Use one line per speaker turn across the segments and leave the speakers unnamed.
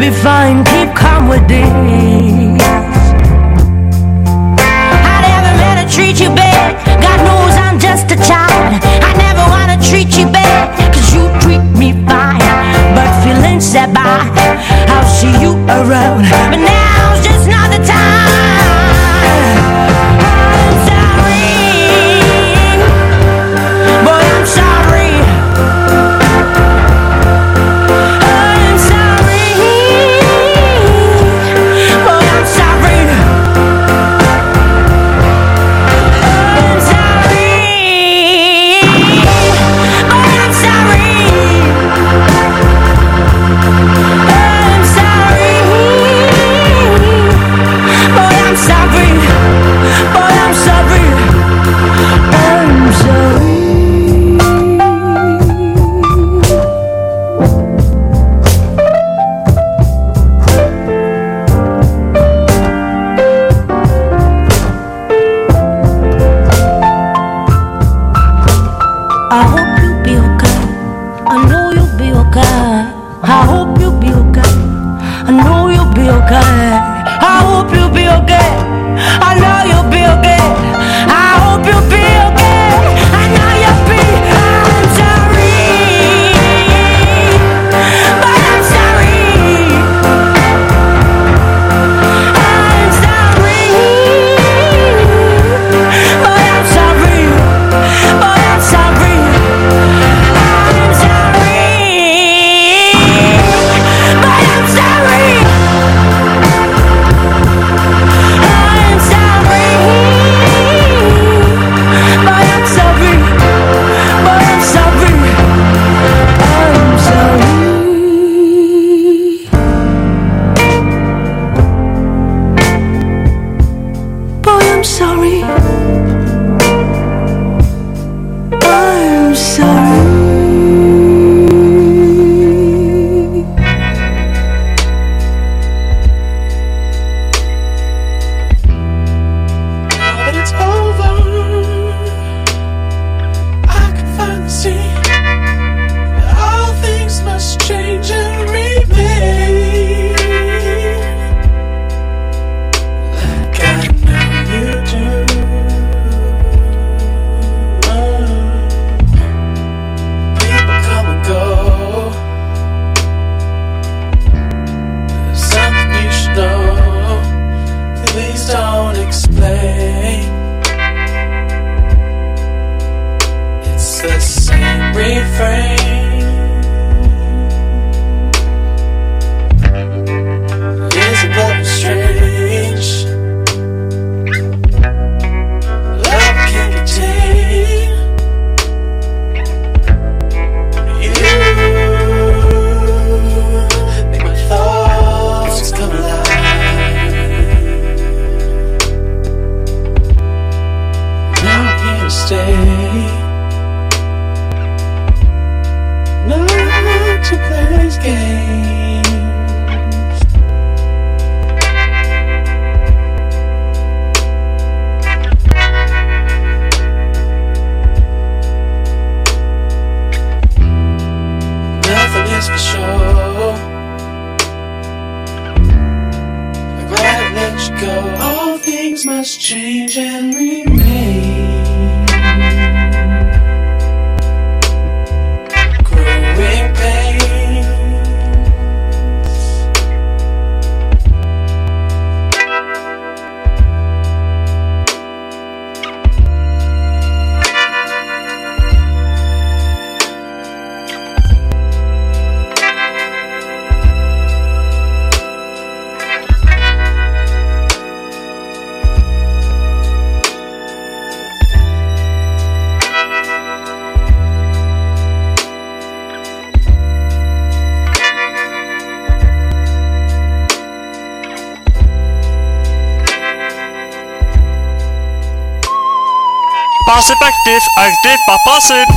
be fine, keep calm with this. I never meant to treat you bad, God knows I'm just a child. I never wanna treat you bad, cause you treat me fine. But feelings set by, I'll see you around, but now's just not the time. I'm sorry, boy, I'm sorry. I'm sorry, boy, I'm sorry. I'm sorry, boy, I'm sorry. I'm sorry, boy, I'm sorry. Boy, I'm sorry. I'm sorry. I hope you'll be okay. I know you'll be okay. I hope you'll be okay. I know you'll be okay. I hope you'll be okay. I know you'll be okay. I hope you'll be okay. I know you'll be. I'm sorry, but I'm sorry. I'm sorry, but I'm sorry. But I'm sorry. I'm sorry, but I'm sorry. I'm sorry, but I'm sorry. But I'm sorry. I'm sorry. Boy, I'm sorry. I'm sorry.
Now that it's over, I can finally see that all things must change and remain like I know you do. People come and go. There's something you should know. Please don't explain. It's the same refrain. Isn't love strange? Love can't contain you. Make my thoughts come alive. Now I'm here to stay, not to play these games. Nothing is for sure. I'm glad I let you go. All things must change and remain. Growing pains.
Passiv aktiv, aktiv på passiv.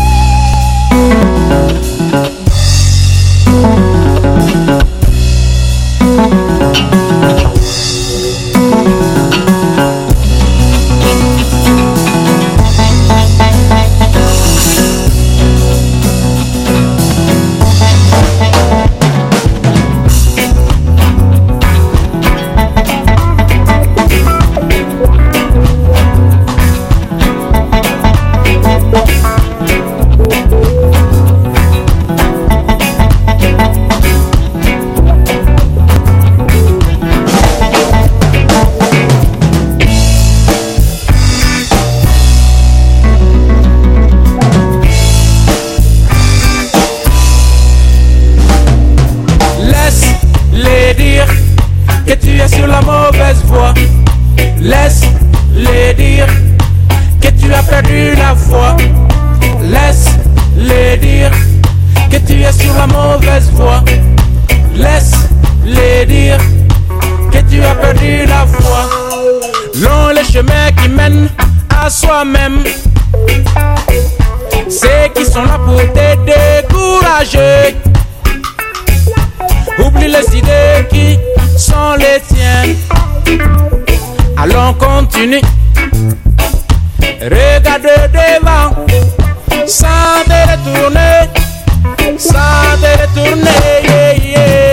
sur la mauvaise voie. Laisse-les dire que tu as perdu la foi. Laisse-les dire que tu es sur la mauvaise voie. Laisse-les dire que tu as perdu la foi. Long les chemins qui mènent à soi-même, ceux qui sont là pour te décourager. Oublie les idées qui sont les tiennes. Allons continue. Regarde devant, sans te retourner, sans te retourner. Yeah, yeah.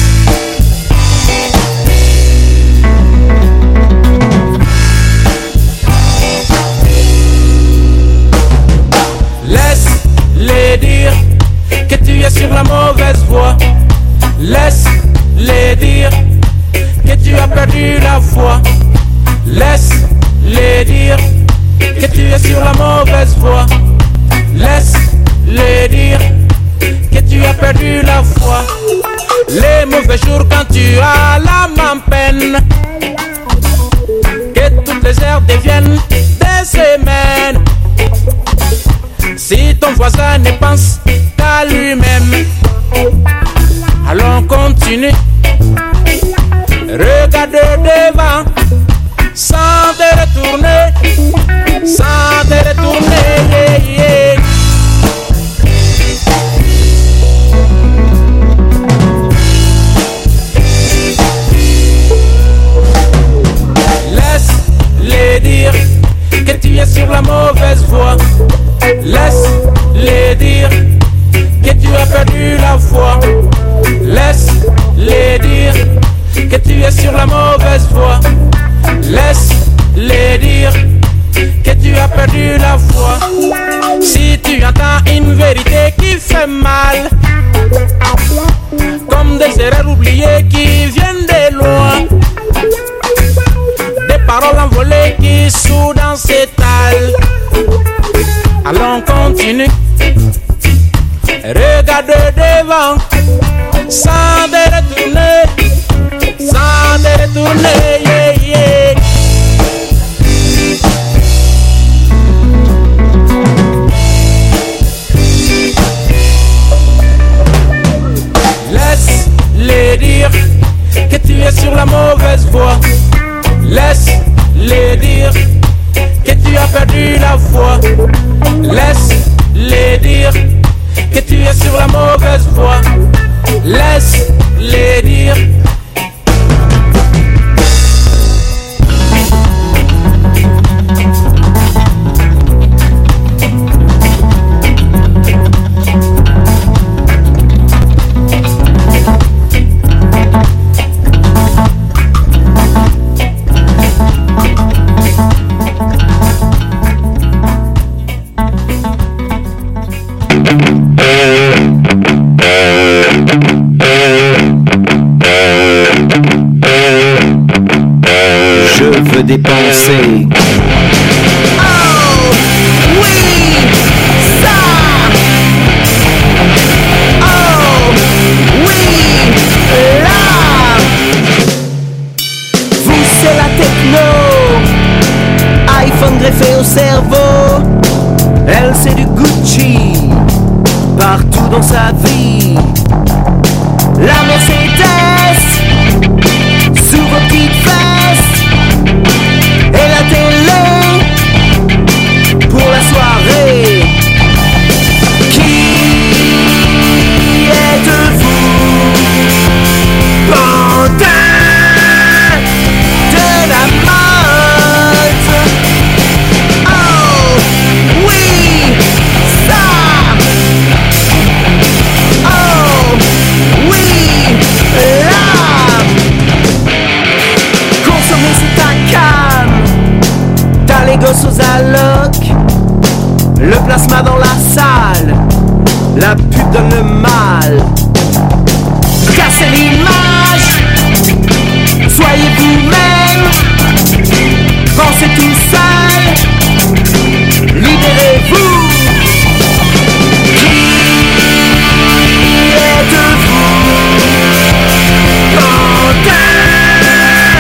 Laisse-les dire que tu es sur la mauvaise voie. Laisse-les dire que tu as perdu la foi. Laisse-les dire que tu es sur la mauvaise voie. Laisse-les dire que tu as perdu la foi. Les mauvais jours quand tu as l'âme en peine, que toutes les heures deviennent des semaines. Si ton voisin ne pense qu'à lui-même, allons continue. Regarde devant, sans te retourner, sans te retourner. Yeah, yeah. Laisse-les dire que tu es sur la mauvaise voie. Laisse-les dire que tu as perdu la foi. Laisse-les dire que tu es sur la mauvaise voie. Laisse-les dire que tu as perdu la foi. Si tu entends une vérité qui fait mal, comme des erreurs oubliées qui viennent de loin, des paroles envolées qui soudain s'étalent, allons continue. Regarde devant, sans te retourner, sans te retourner. Yeah, yeah. Laisse-les dire que tu es sur la mauvaise voie. Laisse-les dire que tu as perdu la foi. Laisse-les dire que tu es sur la mauvaise voie. Laisse-les dire.
Je veux dépenser.
Oh, oui, ça. Oh, oui, là. Vous, c'est la techno. iPhone greffé au cerveau. Elle, c'est du Gucci. Partout dans sa vie. La Mercedes sous vos petites fesses. Et la télé pour la soirée. Qui êtes-vous? Pantin de la mode. Oh, oui, ça. Oh, oui, là. Consommer c'est ta cam. T'as les gosses aux allocs, le plasma dans la salle, la pute donne le mal. Cassez l'image, soyez vous-même, pensez tout seul, libérez-vous. Qui êtes-vous? Pantin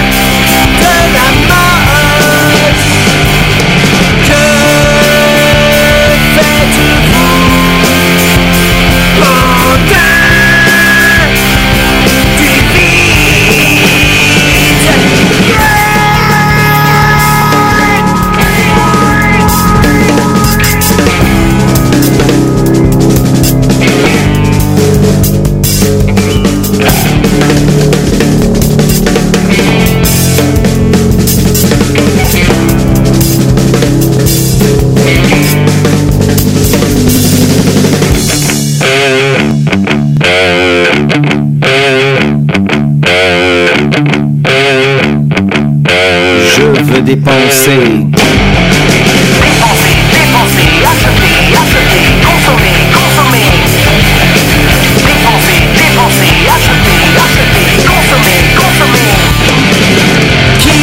dépenser.
Dépenser, dépenser, acheter, acheter, consommer, consommer. Dépenser, dépenser, acheter, acheter, consommer, consommer. Qui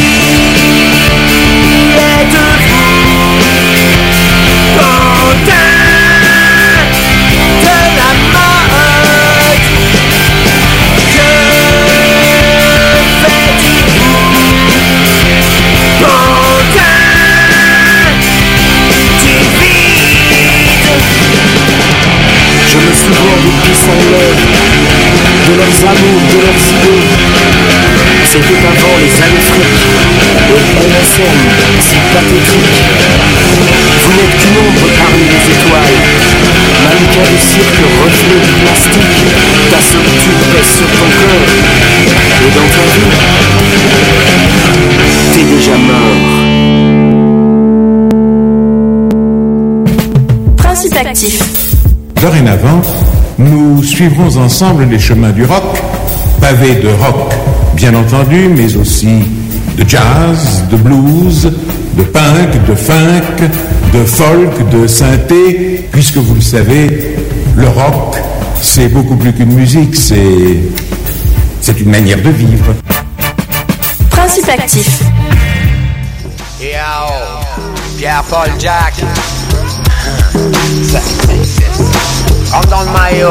êtes-vous? Pantin de la mode. Que faites-vous? Pantin du vide.
Je me souviens des puissants lèvres, de leurs amours, de leurs idées. C'était avant les années fric et MSN, si pathétique. Vous n'êtes qu'une ombre parmi les étoiles. Mannequin de cirque, reflet du plastique. Ta solitude pèse sur ton corps. Et dans ta vie, t'es déjà mort.
Principe actif.
Dorénavant, nous suivrons ensemble les chemins du rock, pavés de rock, bien entendu, mais aussi de jazz, de blues, de punk, de funk, de folk, de synthé, puisque vous le savez, le rock, c'est beaucoup plus qu'une musique, c'est une manière de vivre.
Principe actif.
Yo, Pierre-Paul Jack. Rentre dans le maillot.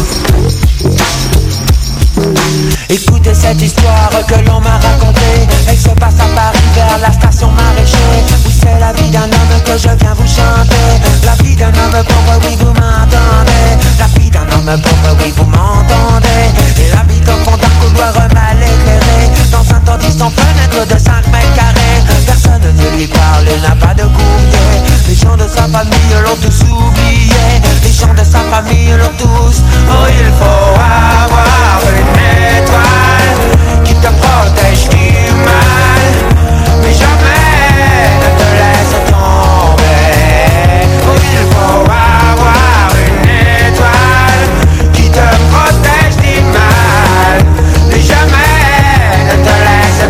Écoutez cette histoire que l'on m'a racontée. Elle se passe à Paris vers la station Maraîcher. Oui, c'est la vie d'un homme que je viens vous chanter. La vie d'un homme pauvre, oui vous m'entendez. La vie d'un homme pauvre, oui vous m'entendez. Il habite au fond d'un couloir mal éclairé, dans un taudis sans fenêtre de 5 mètres carrés. Personne ne lui parle, il n'a pas de courrier. Les gens de sa famille l'ont tous oublié. Les gens de sa famille l'ont tous. Oh, il faut avoir une étoile qui te protège du mal, mais jamais ne te laisse tomber. Oh, il faut avoir une étoile qui te protège du mal, mais jamais ne te laisse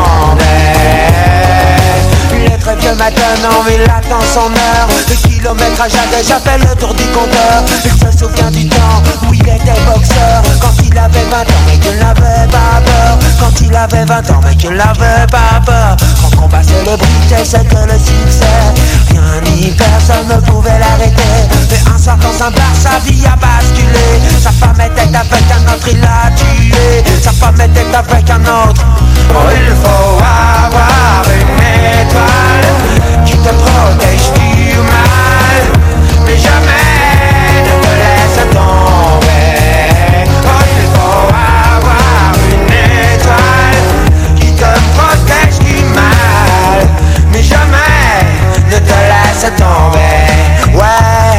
tomber. Il est très vieux maintenant, mais il attend son heure. Le kilométrage a déjà fait le tour du compteur. Il se souvient du temps où il était boxeur, quand il avait 20 ans mais qu'il n'avait pas peur. Quand il avait 20 ans mais qu'il n'avait pas peur. Son combat célébrité c'est que le succès, rien ni personne ne pouvait l'arrêter. Mais un soir dans un bar sa vie a basculé. Sa femme était avec un autre, il l'a tué. Sa femme était avec un autre. Oh, il faut avoir une étoile qui te protège du mal, mais jamais ne te laisse tomber. Oh, il faut avoir une étoile qui te protège du mal, mais jamais ne te laisse tomber. Ouais.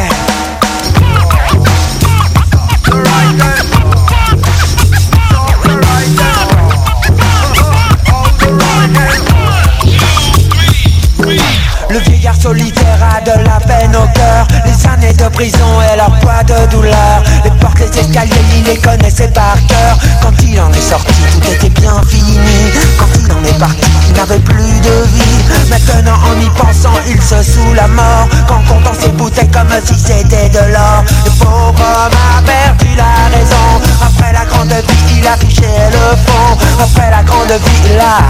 Le vieillard solitaire a de la peine au cœur. Les années de prison et leur poids de douleur. Les portes, les escaliers, il les connaissait par cœur. Quand il en est sorti, tout était bien fini. Quand il en est parti, il n'avait plus de vie. Maintenant en y pensant, il se sous la mort. Qu'en comptant ses bouteilles comme si c'était de l'or. Le pauvre homme a perdu la raison. Après la grande vie, il a touché le fond. Après la grande vie, il a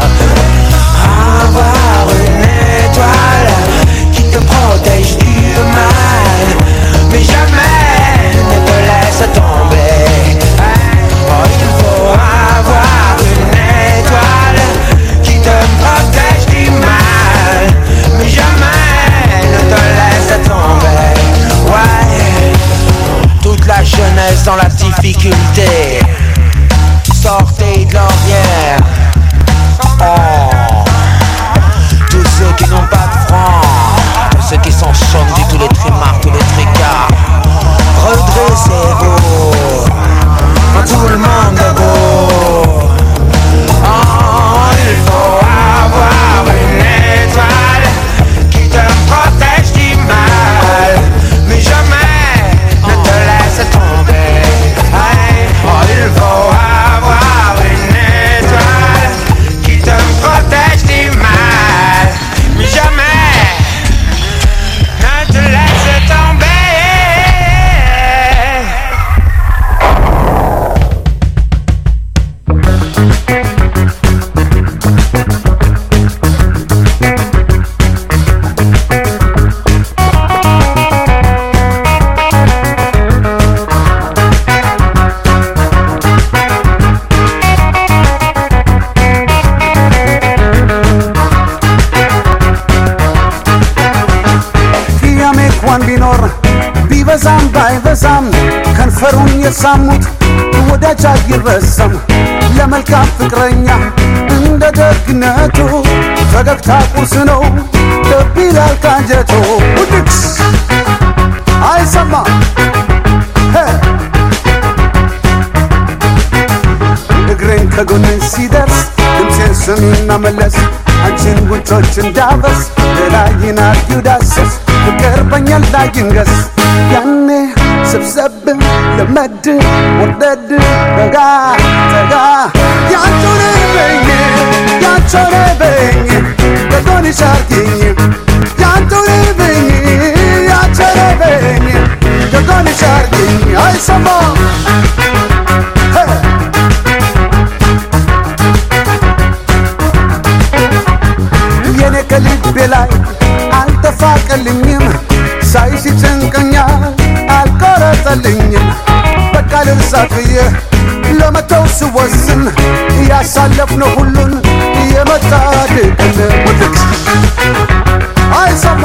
avoir une étoile qui te protège du mal, mais jamais ne te laisse tomber. Oh, il faut avoir une étoile qui te protège du mal, mais jamais ne te laisse tomber. Ouais, toute la jeunesse dans la difficulté, sortez de l'ornière. Oh.
የሳሙት ወዳጅ አይረሳም ለመልካም ፍቅረኛ እንደ ደግነቱ ፈገግታ ቁርስ ነው ልብ ይላል ካንጀቱ ውድቅስ አይሰማ እግሬን ከጎኔ ሲደርስ ድምፄን ስሚና መለስ አንቺን ጉንጮች እንዳበስ ሌላይን አርጊው ዳሰስ ፍቅር በኛ ላይ ይንገስ ያኔ ሰብሰብ ለመድ ወርደድ ረጋ ተጋ ያንቾኔ በኝ ከጎንሽ አርጊኝ ያንቾኔ በኝ ከጎንሽ አርጊኝ አይሰማ የኔ ከልቤ ላይ አልተፋቀልኝም ሳይሽ ጭንቀኛል አልቆረጠልኝም በቃ ልርሳት ብዬ ለመተው ስወስን ያሳለፍነው ሁሉን የመጣ ድቅን ውድቅ አይሰማ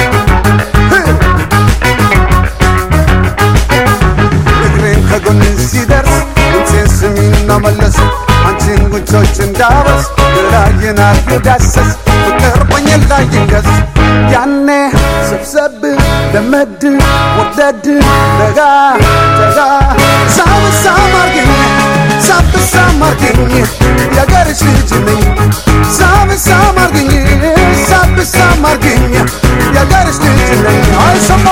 እግሬን ከጎን ሲደርስ ድምፄን ስሚና መለስ አንቺን ጉንጮች እንዳበስ ግራዬን አርጊው ዳሰስ ፍቅር በኛ ላይ ይንገስ ያኔ ሰብሰብ ለመድ ወርደድ ረጋ ተጋ ሳብሳም አርጊኝ ሳብሳም አርጊኝ የአገርሽ ልጅ ነኝ ሳብሳም አርጊኝ ሳብሳም አርጊኝ የአገርሽ ልጅ ነኝ አይሰማ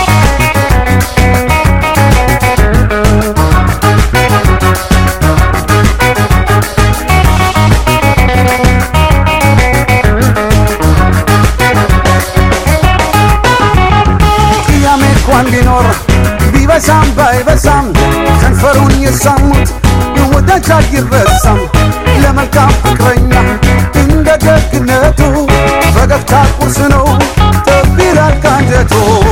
ቢኖር ቢበዛም ባይበዛም ከንፈሩን የሳሙት ወዳጅ አይረሳም ለመልካም ፍቅረኛ እንደ ደግነቱ ፈገግታ ቁርስ ነው ልብ ይላል ካንጀቱ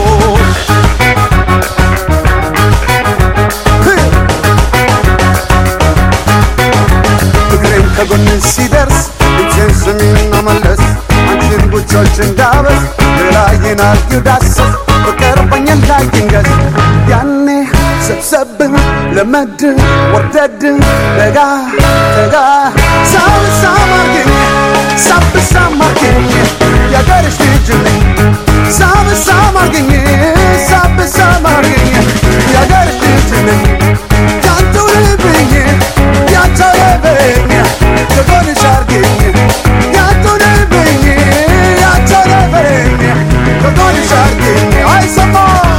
እግሬም ከጎን ሲደርስ ድምፄን ስሚና መለስ አንቺን ጉንጮች እንዳበስ ሌላዬን አርጊው ዳሰስ ፍቅር በኛ ላይ ይንገስ ያኔ ሰብሰብ ለመድ ወርደድ ረጋ ተጋ ሳብሳም አርጊኝ ሳብሳም አርጊኝ የአገርሽ ልጅ ነኝ ሳብሳም አርጊኝ ሳብሳም አርጊኝ የአገርሽ ልጅ ነኝ ያንተው ልብኝ ያንተው ልብኝ ከጎንሽ አርጊኝ ያንተው ልብኝ ያንተው ልብኝ ከጎንሽ አርጊኝ አይሰማ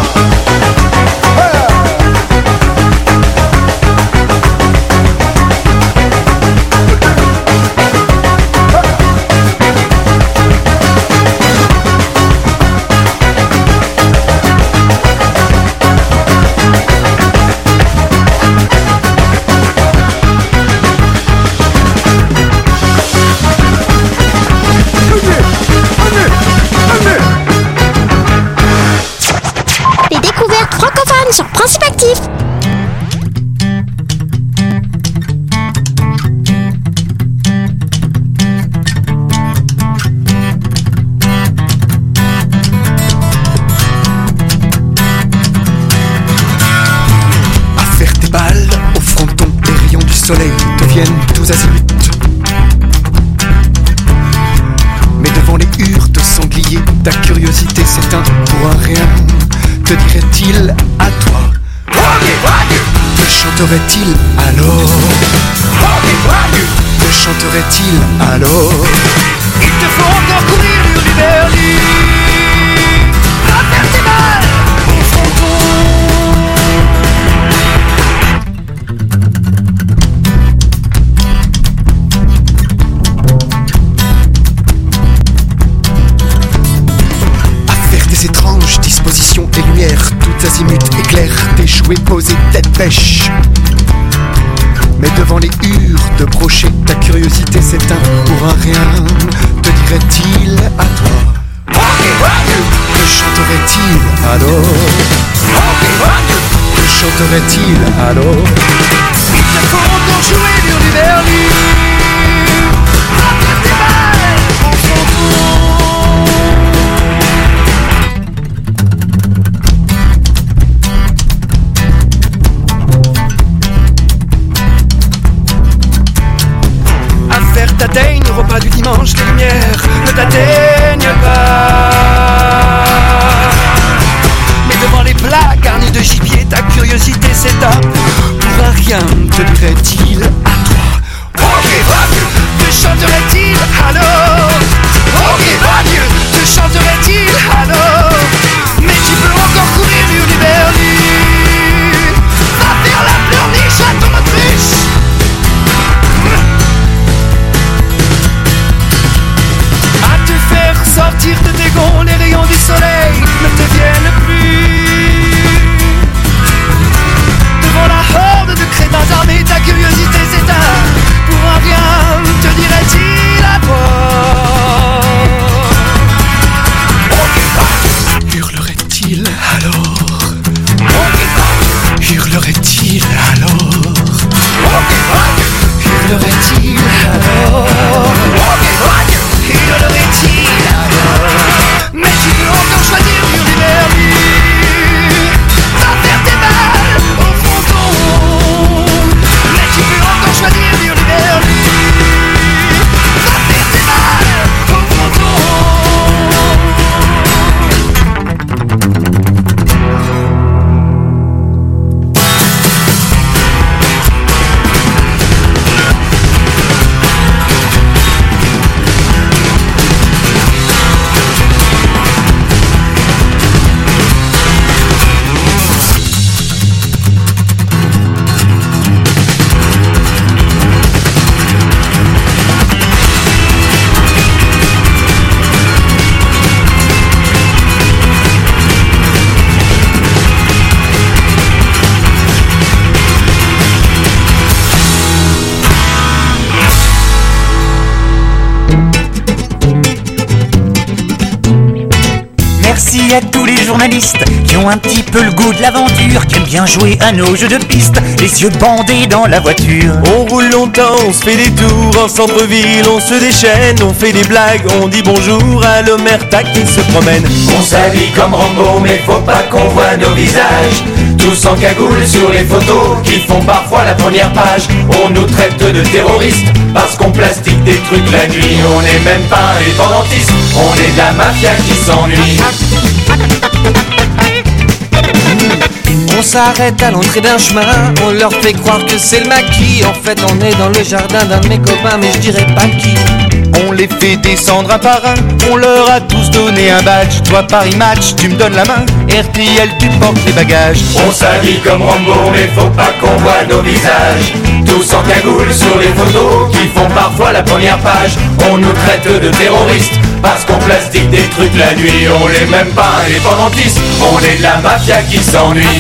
sur Principe Actif.
À faire tes balles au fronton, les rayons du soleil deviennent tous azimuts. Mais devant les hures de sangliers, ta curiosité s'éteint pour un rien. Te dirait-il à toi? Te chanterait-il alors? Te chanterait-il alors? Ils te font encore courir l'univers libre. À faire tes balles au fronton. Étranges dispositions et lumières, toutes azimuts éclairent tes jouets posés tête bêche. Mais devant les hures de brochet, ta curiosité s'éteint pour un rien. Te dirait-il à toi? Que chanterait-il alors? Que chanterait-il alors? Il te faut encore jouer l'univers libre. Après tes balles, on s'en fout. s'éteignent, le repas du dimanche, les lumières ne t'atteignent pas. Mais devant les plats garnis de gibier, ta curiosité s'éteint. Pour un rien te dirait-il à toi? Oh, te chanterait-il alors? Oh, te chanterait-il alors? Mais tu peux encore courir l'Uberlus. Va faire la pleurniche à ton Autriche. À te faire sortir de tes gonds, les rayons du soleil ne te viennent plus. Devant la horde de crétins armés, ta curiosité s'éteint. Pour un rien te dirait-il à toi? Hurlerait-il alors? Hurlerait-il alors? Hurlerait-il alors? Hurlerait-il alors? Mais tu peux encore choisir Hurleberlu. Va faire tes balles au fronton. Mais tu peux encore choisir Hurleberlu. Va faire tes balles au fronton.
Merci à tous les journalistes qui ont un petit peu le goût de l'aventure, qui aiment bien jouer à nos jeux de piste, les yeux bandés dans la voiture.
On roule longtemps, on se fait des tours en centre-ville, on se déchaîne, on fait des blagues, on dit bonjour à l'omerta qui se promène.
On s'habille comme Rambo, mais faut pas qu'on voit nos visages. Tous en cagoule sur les photos qui font parfois la première page. On nous traite de terroristes parce qu'on plastique des trucs la nuit. On n'est même pas indépendantistes, on est de la mafia qui s'ennuie.
On s'arrête à l'entrée d'un chemin, on leur fait croire que c'est le maquis. En fait on est dans le jardin d'un de mes copains, mais je dirais pas qui.
On les fait descendre un par un, on leur a tous donné un badge. Toi Paris Match, tu me donnes la main, RTL tu portes les bagages.
On s'habille comme Rambo, mais faut pas qu'on voit nos visages. Tous en cagoule sur les photos qui font parfois la première page. On nous traite de terroristes parce qu'on plastique des trucs la nuit. On n'est même pas indépendantistes, on est de la mafia qui s'ennuie.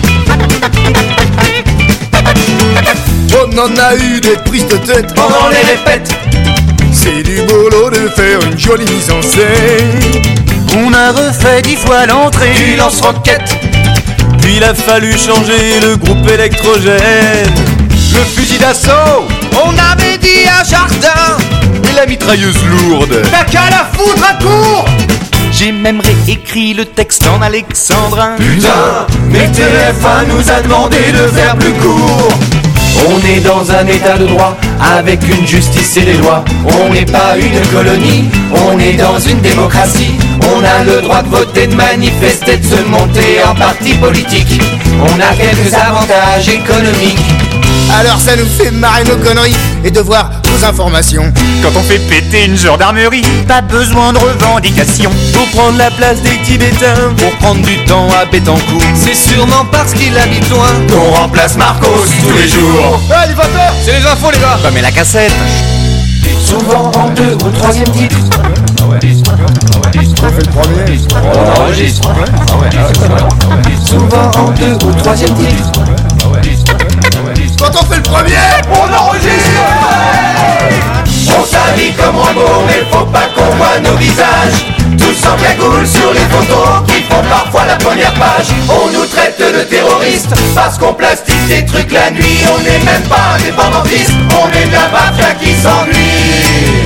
On en a eu des prises de tête
pendant les répètes.
C'est du boulot de faire une jolie mise en scène.
On a refait 10 fois l'entrée
du lance-roquette.
Puis il a fallu changer le groupe électrogène.
Le fusil d'assaut, on avait dit un jardin.
Et la mitrailleuse lourde,
t'as qu'à la foutre à court.
J'ai même réécrit le texte en alexandrin.
Putain, mais TF1 nous a demandé de faire plus court. On est dans un état de droit, avec une justice et des lois. On n'est pas une colonie, on est dans une démocratie. On a le droit de voter, de manifester, de se monter en parti politique. On a quelques avantages économiques.
Alors ça nous fait marrer nos conneries et de voir vos informations.
Quand on fait péter une gendarmerie,
pas besoin de revendications.
Pour prendre la place des Tibétains, pour prendre du temps à Bétancourt.
C'est sûrement parce qu'il habite loin
qu'on remplace Marcos tous les jours.
Ah, il va faire, c'est les infos les gars.
Bah mais la cassette.
Souvent en 2 ou 3e titre.
On fait le premier.
On enregistre. Souvent en 2 ou 3e titre.
Quand on fait le premier,
on enregistre. On s'habille comme Rambo, mais faut pas qu'on voit nos visages. Tous en cagoule sur les photos qui font parfois la première page. On nous traite de terroristes parce qu'on plastique des trucs la nuit. On n'est même pas indépendantistes, on est de la mafia qui s'ennuie.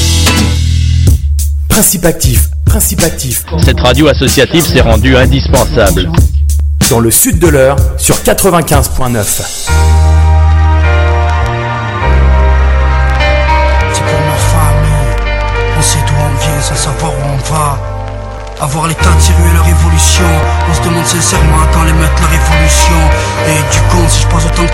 Principe actif, principe actif.
Cette radio associative s'est rendue indispensable.
Dans le sud de l'Eure, sur 95.9.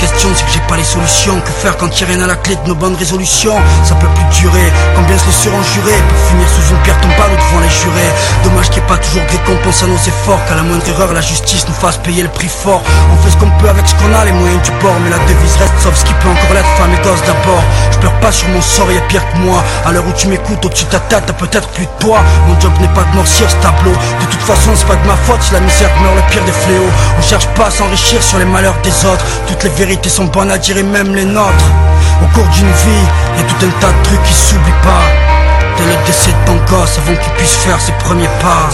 question, c'est que j'ai pas les solutions. Que faire quand y'a rien à la clé de nos bonnes résolutions? Ça peut plus durer, combien se laisseront jurer pour finir sous une pierre tombale ou devant les jurés? Dommage qu'il n'y ait pas toujours de récompense à nos efforts, qu'à la moindre erreur la justice nous fasse payer le prix fort. On fait ce qu'on peut avec ce qu'on a, les moyens du bord, mais la devise reste sauf ce qui peut encore l'être, femme et gosse d'abord. Je pleure pas sur mon sort, y'a pire que moi. À l'heure où tu m'écoutes, au-dessus de ta tête, t'as peut-être plus de toi. Mon job n'est pas de noircir ce tableau. De toute façon c'est pas de ma faute si la misère meurt le pire des fléaux. On cherche pas à s'enrichir sur les malheurs des autres. Toutes les vérités sont bonnes à dire et même les nôtres. Au cours d'une vie, y'a tout un tas de trucs qui s'oublient pas. Dès le décès de ton gosse avant qu'il puisse faire ses premiers pas.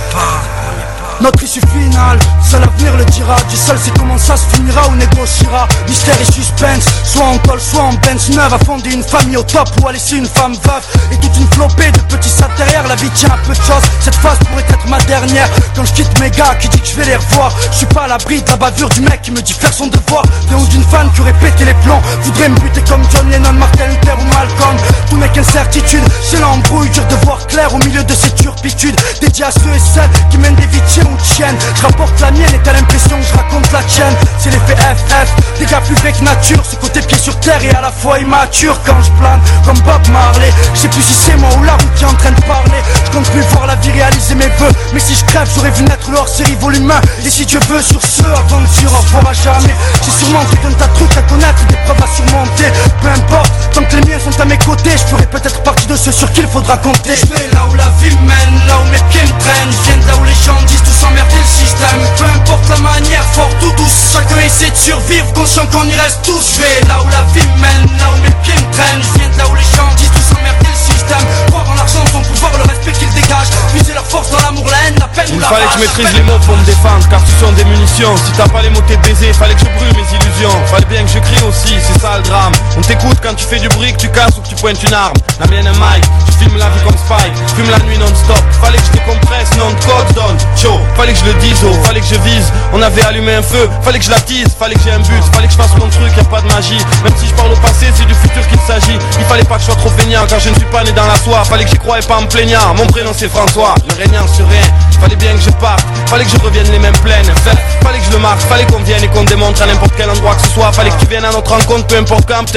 Notre issue finale, seul l'avenir le dira. Dieu seul sait comment ça se finira ou négociera. Mystère et suspense, soit en tôle, soit en Benz neuve. À fonder une famille au top ou à laisser une femme veuve. Et toute une flopée de petits sacs derrière. La vie tient un peu de choses, cette phase pourrait être ma dernière. Quand je quitte mes gars qui dit que je vais les revoir, je suis pas à l'abri de la bavure du mec qui me dit faire son devoir. D'un ou d'une fan qui aurait pété les plombs, voudrait me buter comme John Lennon, Martin Luther ou Malcolm. Tout n'est qu'incertitude, c'est l'embrouille, dur de voir clair au milieu de ces turpitudes. Dédié à ceux et celles qui mènent des vies de chienne. Je rapporte la mienne et t'as l'impression que je raconte la tienne. C'est l'effet FF, des gars plus vrais que nature. Ce côté pied sur terre et à la fois immature. Quand je plane comme Bob Marley, je sais plus si c'est moi ou la route qui est en train de parler. Je compte plus voir la vie réaliser mes vœux, mais si je crève j'aurais vu naître le hors-série volume 1. Et si Dieu veut sur ce, avant de dire au revoir à jamais. J'ai sûrement tout un tas de trucs à connaître, des preuves à surmonter. Peu importe, tant que les miens sont à mes côtés, je ferai peut-être partie de ceux sur qui il faudra compter. Je vais là où la vie mène, là où mes pieds me traînent. Je viens de là où les gens disent tout s'emmerder le système. Peu importe la manière, fort ou douce, chacun essaie de survivre, conscient qu'on y reste tous. Je vais là où la vie mène, là où mes pieds me traînent. Je viens de là où les gens disent tout s'emmerder le système. Croire en l'argent, son pouvoir, le respect qu'ils dégagent. Puiser leur force dans l'amour, la haine, la peine ou la rage.
Il fallait que je maîtrise les mots pour me défendre, car ce sont des munitions. Si t'as pas les mots t'es baisé, fallait que je brûle mes illusions. Fallait bien que je crie aussi, c'est ça le drame. On t'écoute quand tu fais du bruit, que tu casses ou que tu pointes une arme. La mienne un mic, je filme la vie comme Spike, fume la nuit non-stop. Fallait que je décompresse, non de code donne chaud. Fallait que je le dise, oh, fallait que je vise. On avait allumé un feu, fallait que je l'attise. Fallait que j'ai un but, fallait que je fasse mon truc, y'a pas de magie. Même si je parle au passé, c'est du futur qu'il s'agit. Il fallait pas que je sois trop feignant, car je ne suis pas né dans la soie. Fallait que j'y croie et pas en me plaignant. Mon prénom c'est François, le régnant sur rien. Fallait bien que je parte, fallait que je revienne les mêmes plaines. Fallait que je le marque, fallait qu'on vienne et qu'on démontre à n'importe quel endroit que ce soit. Fallait que tu viennes à notre rencontre, peu importe quand.